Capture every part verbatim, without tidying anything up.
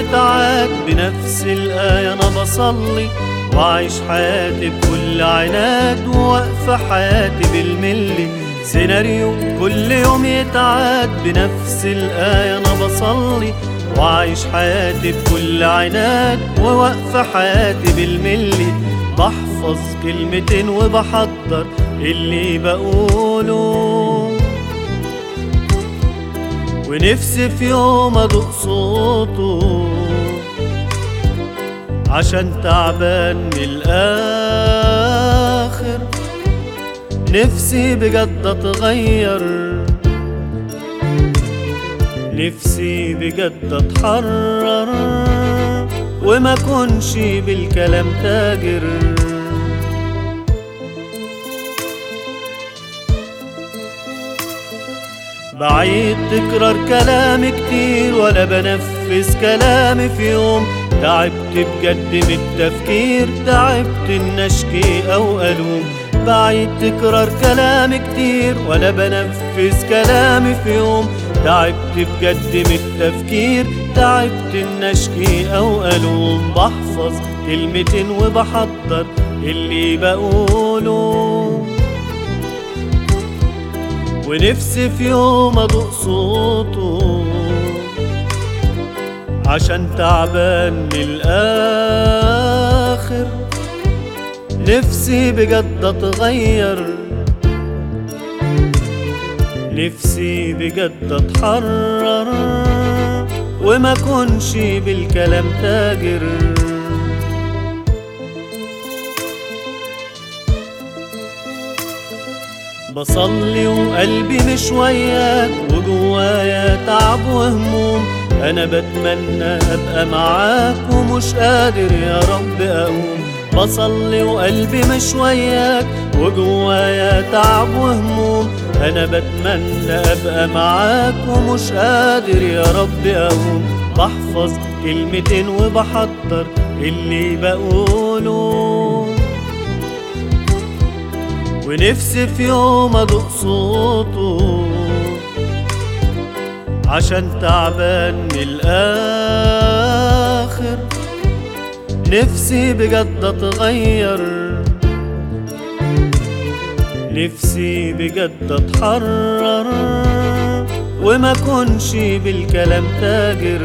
يتعاد بنفس الآية أنا بصلي وعيش حياتي بكل عناد ووقف حياتي بالملي. سيناريو كل يوم يتعاد بنفس الآية أنا بصلي وعيش حياتي بكل عناد ووقف حياتي بالملي. بحفظ كلمتين وبحضر اللي بقوله، ونفسي في يوم أدوق صوته عشان تعبان من الآخر. نفسي بجد أتغير، نفسي بجد أتحرر وما كنش بالكلام تاجر. بعيد تكرار كلامي كتير ولا بنفذ كلامي في يوم. تعبت بجد من التفكير، تعبت إن أشكي أو ألوم. بعيد تكرار كلامي كتير ولا بنفذ كلامي في يوم. تعبت بجد من التفكير، تعبت إن أشكي أو ألوم. بحفظ كلمتين وبحضر اللي بقوله، ونفسي في يوم أدوق صوته عشان تعبان من الآخر. نفسي بجد أتغير، نفسي بجد أتحرر وما كنش بالكلام تاجر. بصلي وقلبي مش وياك وجوايا تعب وهموم. أنا بتمنى أبقى معاك ومش قادر يا رب أقوم. بصلي وقلبي مش وياك وجوايا تعب وهموم. أنا بتمنى أبقى معاك ومش قادر يا رب أقوم. بحفظ كلمتين وبحضر اللي بقوله، ونفسي في يوم أدوق صوته عشان تعبان من الآخر. نفسي بجد أتغير، نفسي بجد أتحرر وما كنش بالكلام تاجر.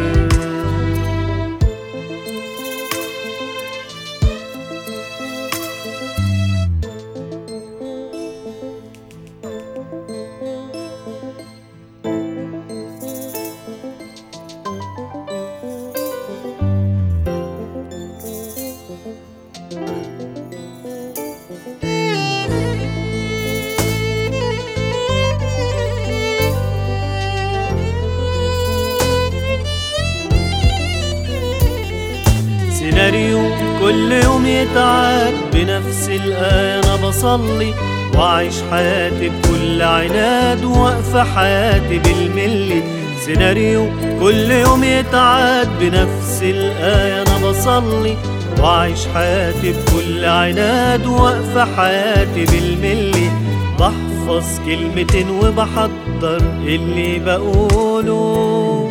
سيناريو كل يوم يتعاد بنفس الآية أنا بصلي وعيش حياتي بكل عناد ووقف حياتي بالملي. سيناريو كل يوم يتعاد بنفس الآية أنا بصلي وعيش حياتي بكل عناد ووقف حياتي بالملي. بحفظ كلمتين وبحضر اللي بقوله،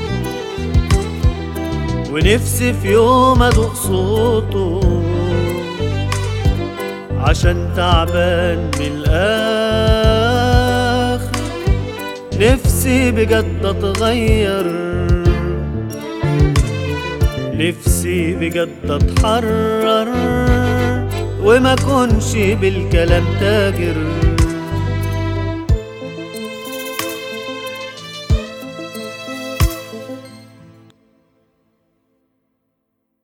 ونفسي في يوم أدوق صوته عشان تعبان من الآخر. نفسي بجد أتغير، نفسي بجد أتحرر وما كنش بالكلام تاجر.